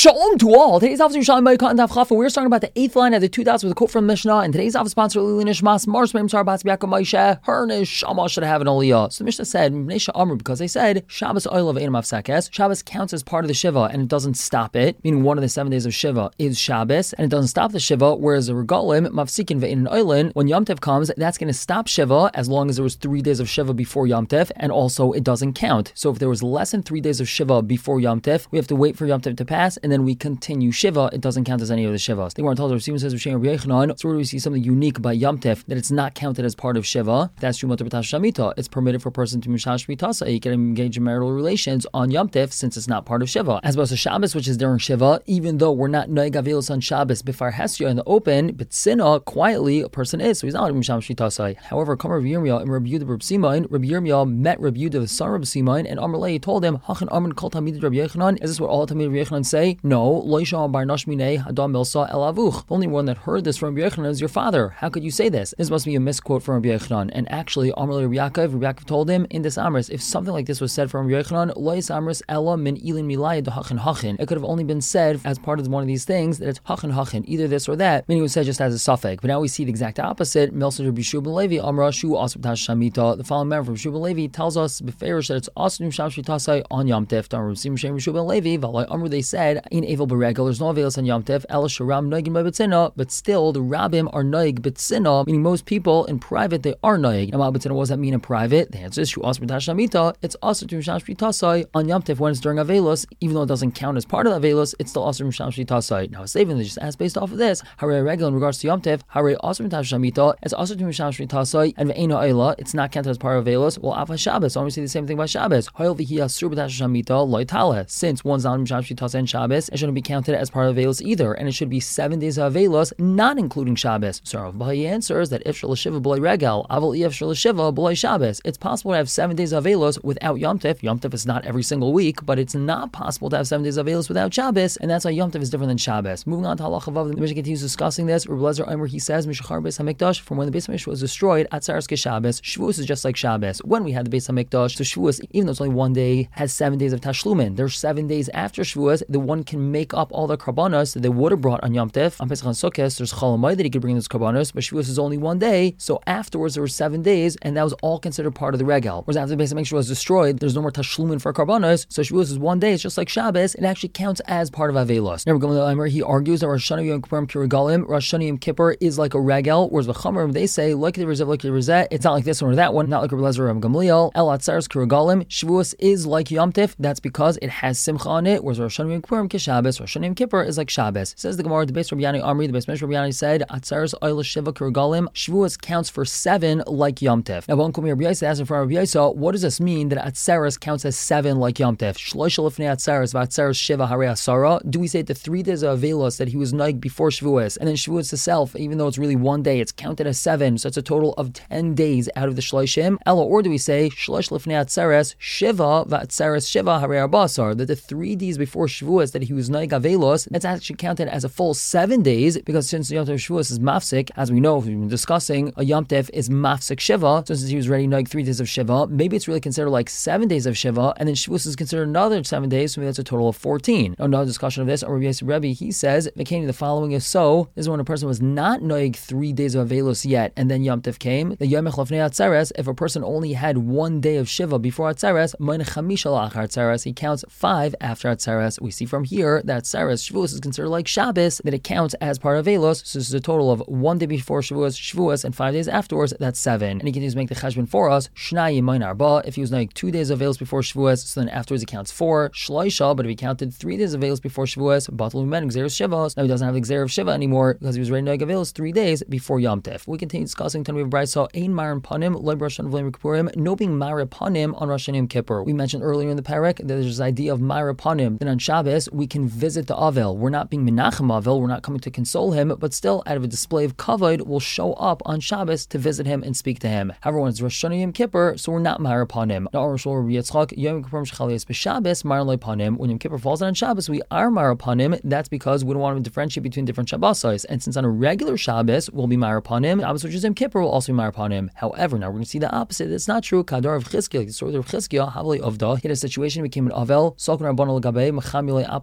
Shalom to all. Today's officer Shalom Ma'ikot and Daf Chaf. We're starting about the 8th line of the 2 dots with a quote from Mishnah. And today's office sponsor Lili Nishmas Mars Mem Sar Bats Biakam Moshe. Her Neshama should have an aliyah. So the Mishnah said Mnesha Amr because they said Shabbos Oil of Einam Afsakes. Shabbos counts as part of the Shiva and it doesn't stop it. Meaning one of the 7 days of Shiva is Shabbos and it doesn't stop the Shiva. Whereas the Regalim Mafsikin Ve'in Oilin when Yom Tov comes, that's going to stop Shiva as long as there was 3 days of Shiva before Yom Tov, and also it doesn't count. So if there was less than 3 days of Shiva before Yom Tov, we have to wait for Yom Tov to pass and then we continue Shiva. It doesn't count as any of the Shivas. The Gemara tells us, Rav says, so where do we see something unique by Yom Tov that it's not counted as part of Shiva? That's true. It's permitted for a person to mishash mitasa. You can engage in marital relations on Yom Tov since it's not part of Shiva. As opposed to Shabbos, which is during Shiva, even though we're not noig avilus on Shabbos befar hesya in the open, but sinna quietly a person is, so he's not mishash mitasa. However, come Rav Yirmiyah and Rabbi Yehuda Reb Simain. Rabbi Yirmiyah met Rabbi Yehuda the son of Reb Simain, and Amrlei told him, Hachan Amrin Kol Tamid Rabbi Yechanan. Is this what all Tamid Rabbi Yechanan say? No. The only one that heard this from Rabbi Yechanan is your father. How could you say this? This must be a misquote from Rabbi Yechanan. And actually, Amrlei Rabbi Yaakov told him in this Amris, if something like this was said from Rabbi Yechanan, Lois Amris Ella min Ilin Milayah de Hachan Hachin. It could have only been said as part of one of these things that it's Hachan Hachin, either this or that, meaning it was said just as a suffix. But now we see the exact opposite. Milsa Rabbi Shubin Levi Amra Shu Asub Tash Shamita. The following member from Shubin Levi tells us beferish that it's Asub Sham Shitasai on Yom Tov. Shubin Levi Valai Amru they said in Evil Beregel there's no avails on Yom Tov. El Sharam Noigin Betzina, but still the Rabbim are Noig Betzina, meaning most people in private they are Noig. Now Betzina, what does that mean in private? The answer is Shu Asub Tash Shamita. It's Asub Sham Shitasai on Yom Tov when it's during Avelos, even though it doesn't count as part of Avelos, it's still Asub Sham Shitasai. Now Saving they just asked based off of this. Hare Regel in regards to Yom Tov, Hare Asub Tash Shamita, it's Asub Sham Shitasai and Ve'ena Eila, it's not counted as part of Avelos. Well, Afa Shabbos, so I'm going to say the same thing by Shabbos. Since one's not Misham Shitas and Shabbos, it shouldn't be counted as part of Avelos either, and it should be 7 days of Avelos, not including Shabbos. So Rav Bahi answers that if Shiva B'loi Regel, Aval if Shiva B'loi Shabbos, it's possible to have 7 days of Avelos without Yom Tov. Yom Tov is not every single week, but it's not possible to have 7 days of Avelos without Shabbos, and that's why Yom Tov is different than Shabbos. Moving on to Halacha Vav, the Mishnah continues discussing this. Rabbi Lezer Eimer, he says, Mishachar Beis HaMikdash, from when the Beis HaMikdash was destroyed, Atzaras Shabbos, Shavuos is just like Shabbos. When we had the Beis HaMikdash, so Shavuos, even though it's only 1 day, has 7 days of Tashlumin. There's 7 days after Shavuos, the one can make up all the karbanos that they would have brought on Yom Tov. On Pesach and Sukkot, there's Chalamai that he could bring those karbanos, but Shavuos is only 1 day, so afterwards there were 7 days, and that was all considered part of the Regel. Whereas after the Beis HaMikdash was destroyed, there's no more Tashlumin for karbanos, so Shavuos is 1 day, it's just like Shabbos, it actually counts as part of Avelos. Now, he argues that Rosh Hashanah Yom Kippur Kirigalim, Rosh Hashanah Yom Kippur is like a Regel, whereas the Chamarim, they say, like the Rizet, it's not like this one or that one, not like Rabbi Lezer Rav Gamliel, El Atzaras Kirigalim, Shavuos is like Yom Tov, that's because it has Simcha on it, whereas Rosh Hashanah Yom Kippur Kishabbos, Rosh Hashanah Yom Kippur is like Shabbos. Says the Gemara, the base Rabbi Yani Amri, the base Rabbi Yani said, Atzaras Oil Shiva Kirigalim, Shavuos counts for 7 like Yom Tov. Now, one Kumi Rabbi Yisa asking for Rabbi Yisa, what does this mean that Atzaras counts as 7 like Yom Tov? Shloisha Lifnei Atzaras, Vatzaras Shiva Hare Asara. Do we say the 3 days of Avelos that he was naig before Shavuos, and then Shavuos itself, even though it's really 1 day, it's counted as 7, so it's a total of 10 days out of the Shloishim? Ella, or do we say Shloish Lifnei Atzaras Shiva Vatzaras Shiva Hare Arbasar, that the 3 days before Shavuos that he was naig Avelos, that's actually counted as a full 7 days, because since Yom Tov Shavuos is mafsik, as we know, we've been discussing, a Yom Tov is mafsik Shiva, so since he was already naig 3 days of Shiva, maybe it's really considered like 7 days of Shiva, and then Shavuos is considered another 7 days, so maybe that's a total of 14. Now, another discussion of this, Rabbi Yosef Rebbe, he says, the following is so, this is when a person was not naig 3 days of Avelos yet, and then Yom Tov came, the Yom Echlafnei Atzeres, if a person only had 1 day of Shiva before Atzeres, Moin Chamisha Lachar Atzeres, he counts 5 after Atzeres. We see from here that Atzeres, Shavuos is considered like Shabbos, that it counts as part of Avelos, so this is a total of 1 day before Shavuos, and 5 days afterwards, that's 7. And he continues to make the cheshbon for us, Shnai Moin Arba, if he was naig 2 days of Avelos before Shavuos, so then afterwards it counts 4, Shloisha, but if he counted 3 days of Avelos before Shavuos, Batal Umen Xer Shiva, now he doesn't have the Xer of Shiva anymore, because he was ready to naig Avelos 3 days before Yom Tov. We continue discussing Tanu of Brayso, Ein Marim Panim, Leib Rosh Hashanah V'Leim Kippurim, no being Mara Panim on Rosh Hashanah Yom Kippur. We mentioned earlier in the parak that there's this idea of Mara Panim, that on Shabbos we can visit the Avel. We're not being Menachem Avel, we're not coming to console him, but still out of a display of kavod, we'll show up on Shabbos to visit him and speak to him. However, when it's Rosh Hashanah Yom Kippur, so we're not Mara Panim. Now, Rosh Hashanah Yom Kippur Shchalias B'Shabbos, Mara Loi Panim. When Yom Kippur falls on Shabbos, we are Mara Panim. That's because we don't want to differentiate between different Shabbos. And since on a regular Shabbos we'll be Mara Panim, Shabbos which is Yom Kippur will also be Mara Panim. However, now we're going to see the opposite. It's not true. Kadar of Chizkiah, like the story of Chizkiah, Havli Avda, he had a situation, became an Avel, Sokon Rabbanu L'Gabei, Mechamile Apa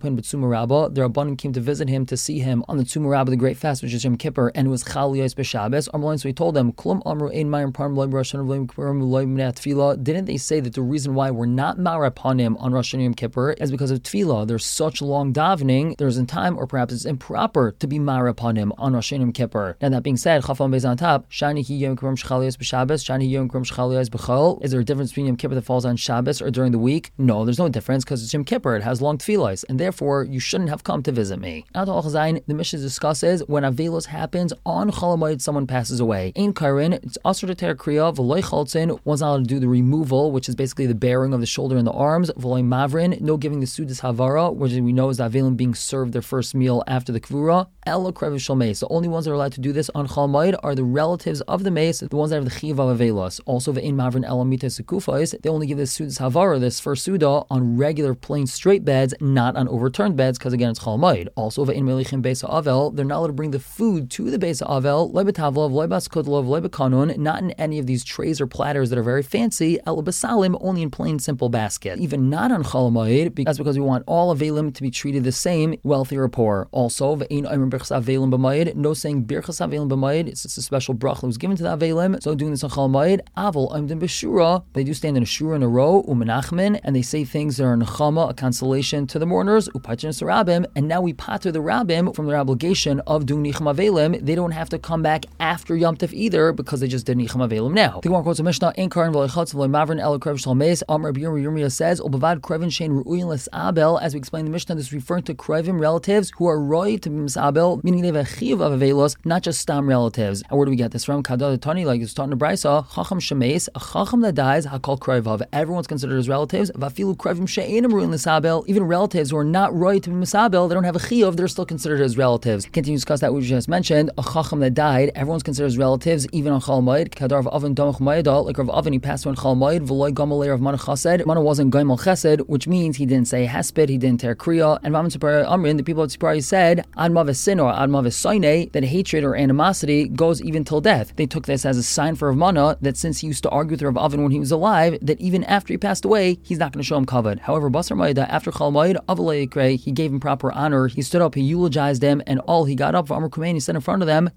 Chapin b'Tzuma Rabbah. The Rabbanim came to visit him to see him on the Tzuma Rabbah, the Great Fast, which is Yom Kippur, and it was Chal Yos b'Shabbos. So he told them, Klum Amru Ein Mayim Parim Loy Rosh Hashanah Loy Minat Tefillah. Didn't they say that the reason why we're not Mara upon him on Rosh Hashanah Yom Kippur is because of Tefillah? There's such long davening, there isn't time, or perhaps it's improper to be Mara upon him on Rosh Hashanah Yom Kippur. Now that being said, Chafam Beis on top, Shani Hi Yom Kippur Shchal Yos b'Shabbos, Shani Hi Yom Kippur Shchal Yos b'Chol. Is there a difference between Yom Kippur that falls on Shabbos or during the week? No, there's no difference because it's Yom Kippur. It has long tefillahs, and therefore you shouldn't have come to visit me. Now to Al Chazayin, the Mishnah discusses when Avelos happens on Chol Hamoed, someone passes away. Ein Kairin, it's Asur to Ter Kriya, V'loy Chaltzin, one's not allowed to do the removal, which is basically the bearing of the shoulder and the arms. V'loy Mavrin, no giving the Sudas Havara, which we know is the Avelim being served their first meal after the Kvura. Ela Krevish Shal Meis. The only ones that are allowed to do this on Chol Hamoed are the relatives of the Meis, the ones that have the Chiv of Avelos. Also, V'ein Mavrin Ela Mita Sekufais, they only give the Sudas Havara, this first Suda, on regular plain straight beds, not on overturned beds, because again it's Chol Hamoed. Also, V'ein Melichim Beis Avel, they're not allowed to bring the food to the Beis Avel, Lo B'Tavlov, Lo B'Askudlov, Lo B'Kanun, not in any of these trays or platters that are very fancy, El B'Salim, only in plain simple basket. Even not on Chol Hamoed, that's because we want all Avelim to be treated the same, wealthy or poor. Also, V'ein Omer Birchas Avelim B'Moed, no saying Birchas Avelim B'Moed, it's just a special brach that was given to the Avelim, so doing this on Chol Hamoed. Aval Oimdim B'Shura, they do stand in a shura in a row, Umenachmen, and they say things that are nechama, a consolation to the mourners, Upatrin Sarabim, and now we pater the Rabbim from their obligation of doing Nicham Avelim. They don't have to come back after Yom Tov either because they just did Nicham Avelim now. The Gemara quotes a Mishnah, Ein Karin V'Lechatz V'Loy Mavrin El Krev Shal Meis, Amar Rabbi Yirmiyah says, Ubavad Krevin Shein Ru'uyin Les Abel, as we explained in the Mishnah, this is referring to Krevim relatives who are roy to be Misabel, meaning they have a chiv of Avelos, not just Stam relatives. And where do we get this from? Kadad Tani, like it's taught in the Brisa, Chacham Shemeis, a Chacham that dies, Hakol Krevav. Everyone's considered as relatives. Vafilu Krevim She'enim Ru'uyin Les Abel, even relatives who are not roy to be Misabel, they don't have a chiv, they're still considered as relatives. Continue to discuss that we just mentioned, a Chacham that died, everyone's considered as relatives, even on Chol Hamoed. Kadar of Avon Domach Mayadal, like Rav Avon, he passed away on Chol Hamoed, V'loy Gamal of Mana Chesed. Mana wasn't Gaimal Chesed, which means he didn't say Hesped, he didn't tear Kriya. And Raman Tzipar Amrin, the people of Tzipar said, Ad Mavis Sin or Ad Mavis Soine, that hatred or animosity goes even till death. They took this as a sign for Rav Mana that since he used to argue with Rav Avon when he was alive, that even after he passed away, he's not going to show him kavod. However, Basar Mayda, after Chol Hamoed, Avalei Yikre, he gave him proper honor. He stood up, he eulogized him, and all he got up for Amr Kumein, he said in front of them,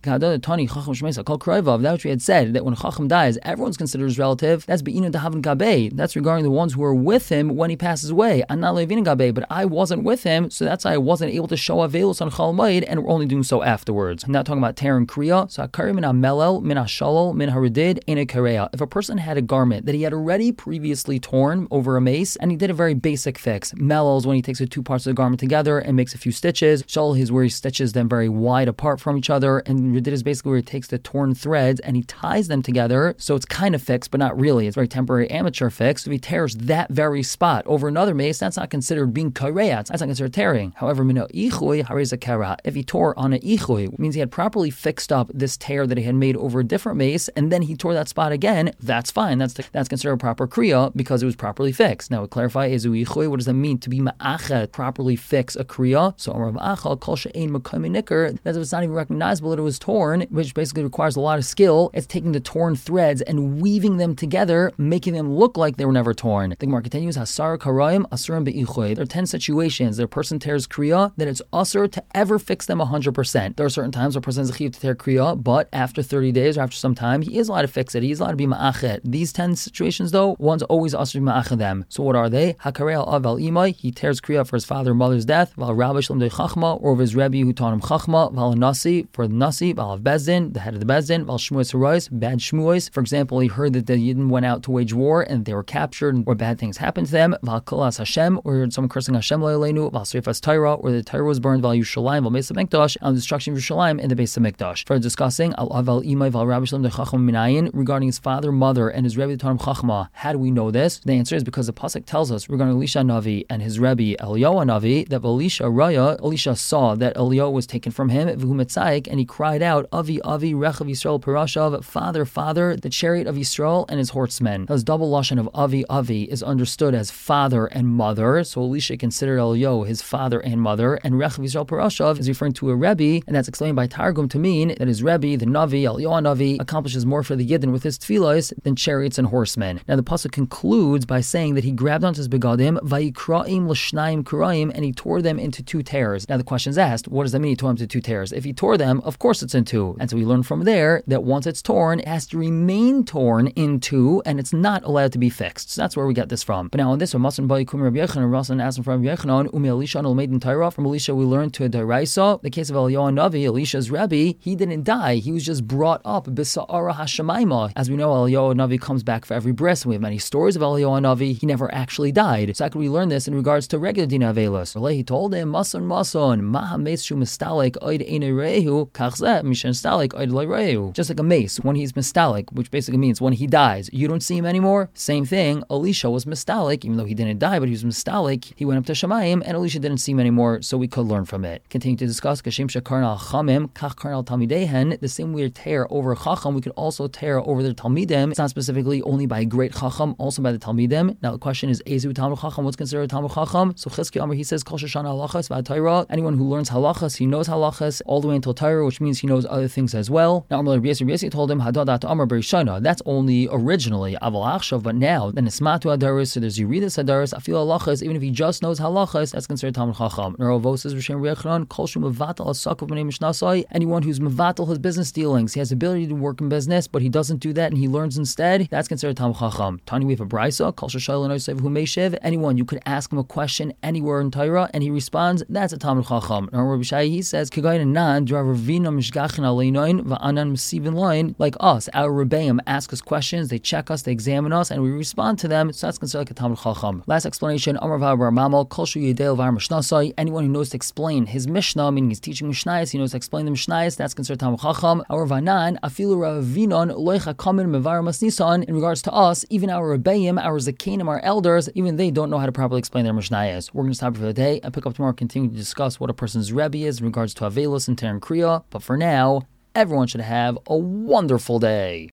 that which we had said, that when Chacham dies, everyone's considered his relative. That's Be'inu Dahavin Gabe. That's regarding the ones who were with him when he passes away. I'm not Levin Gabe, but I wasn't with him, so that's why I wasn't able to show Avelos on Chol Hamoed, and we're only doing so afterwards. I'm not talking about Ter and Kriya. So Akari min HaMelel, min HaShalol, min HaRedid, in a Kareya. If a person had a garment that he had already previously torn over a mace, and he did a very basic fix. Melel is when he takes the two parts of the garment together and makes a few stitches. Shalol is where he stitches them very wide apart from each other, and Redid is basically where he takes the torn threads and he ties them together, so it's kind of fixed, but not really. It's very temporary amateur fix. So if he tears that very spot over another mace, that's not considered being kareya. That's not considered tearing. However, mino ichui hareza kara. If he tore on an ichui, it means he had properly fixed up this tear that he had made over a different mace, and then he tore that spot again. That's fine. That's considered a proper kriya because it was properly fixed. Now, we clarify ezu ichui. What does that mean to be ma'achet, properly fix a kriya? So amar ma'achal kol she'ein makami nikar. That's if it's not even recognizable that it was torn, which basically requires a lot of skill. It's taking the torn threads and weaving them together, making them look like they were never torn. The Gemara continues, Hasar karayim asurim be'ichoy. There are 10 situations that a person tears kriya that it's usur to ever fix them 100%. There are certain times where a person has a chiv to tear kriya, but after 30 days or after some time, he is allowed to fix it. He is allowed to be ma'achet. These 10 situations, though, one's always usur to be ma'achet them. So what are they? Hakarei al imai, he tears kriya for his father or mother's death, val rabbi shlem de chachma, or of his rebbe who taught him chachma, val nasi, for the nasi, val bezdin, the head of the bezdin, val shmuos harois, bad shmuos. For example, he heard that the Yidden went out to wage war and they were captured or bad things happened to them, val kolas Hashem, or heard someone cursing Hashem lo'elenu, val srifas Torah, or the Torah was burned, val Yushalayim, val Beis HaMikdash, on the destruction of Yerushalayim in the Beis HaMikdash. For discussing al aval imai val rabbi shlem de chachma minayin, regarding his father, mother, and his rebbe taught him chachma. How do we know this? The answer is because the pasuk tells us regarding Elisha Navi and his rebbe Eliyahu Navi that Elisha saw that Eliyahu was taken from him, and he cried out, Avi, Avi, Rechav Yisrael Parashav, Father, Father, the chariot of Yisrael and his horsemen. This double lashon of Avi, Avi is understood as father and mother, so Elisha considered Eliyahu his father and mother, and Rechav Yisrael Parashav is referring to a rebbe, and that's explained by Targum to mean that his rebbe, the Navi, Eliyahu Navi, accomplishes more for the Yidden with his tefillos than chariots and horsemen. Now the pasuk concludes by saying that he grabbed onto his begadim, Vayikra'im l'shnayim kurayim, Shemayim, and he tore them into 2 tears. Now the question is asked, what does that mean he tore them into 2 tears? If he tore them, of course it's in 2. And so we learn from there that once it's torn, it has to remain torn in 2, and it's not allowed to be fixed. So that's where we get this from. But now on this, Masan Bai Kum Rabbi Yechanan, Rasan asked from Rabbi Yechanan, Umi Elisha and Olmeid in Torah. From Elisha we learned to a Daraisa. The case of Eliyahu Navi, Elisha's Rebbe, he didn't die. He was just brought up B'Sa'ara HaShemaima. As we know, Eliyahu Navi comes back for every bris. We have many stories of Eliyahu Navi. He never actually died. So how can we learn this in regards to regular Dina Avelos? He told him, Mason, Maha Mace Shu Mistalik Oid Einerehu, Kachzeh Mishan Stalik Oid Leirehu. Just like a mace, when he's Mistalik, which basically means when he dies, you don't see him anymore. Same thing, Elisha was Mistalik, even though he didn't die, but he was Mistalik. He went up to Shemayim, and Elisha didn't see him anymore, so we could learn from it. Continue to discuss Kashim Shekarnal Chamim, Kach Karnal Talmidehen. The same way we tear over Chacham, we could also tear over the Talmidim. It's not specifically only by a great Chacham, also by the Talmidim. Now the question is, Ezu Talmud Chacham, what's considered Talmud Chacham? So Chizki Amr, he says, Kol Shoshana Halachas V'Torah. Anyone who learns halachas, he knows halachas all the way until Torah, which means he knows other things as well. Now Amr Rabbi Yossi told him, Hadadat Amr Berishana. That's only originally Aval Achshav, but now then it's Matu Adaris, so there's Yeridas Adaris. I feel halachas, even if he just knows halachas, that's considered Talmud Chacham. Nerovos says Rishon Rechron, Kol Shu Mevatel Asakav B'nei Mishnasai. Anyone who's Mevatel his business dealings, he has the ability to work in business, but he doesn't do that and he learns instead, that's considered Talmud Chacham. Tani, we have a Brisa, Kol Shashayel Noisev Hu Meishev. Anyone, you could ask him a question anywhere in Torah and he responds, that's a Talmud Chacham. Now Rabbi Shai, he says, like us, our Rebbeim ask us questions, they check us, they examine us, and we respond to them, so that's considered like a Talmud Chacham. Last explanation, anyone who knows to explain his Mishnah, meaning he's teaching Mishnayos, he knows to explain the Mishnayos, that's considered Talmud Chacham. In regards to us, even our Rebbeim, our Zakenim, our elders, even they don't know how to properly explain their Mishnayos. We're going to stop for the day and pick up tomorrow, continue to discuss what a person's Rebbe is in regards to Avelos and Terem Kriya. But for now, everyone should have a wonderful day.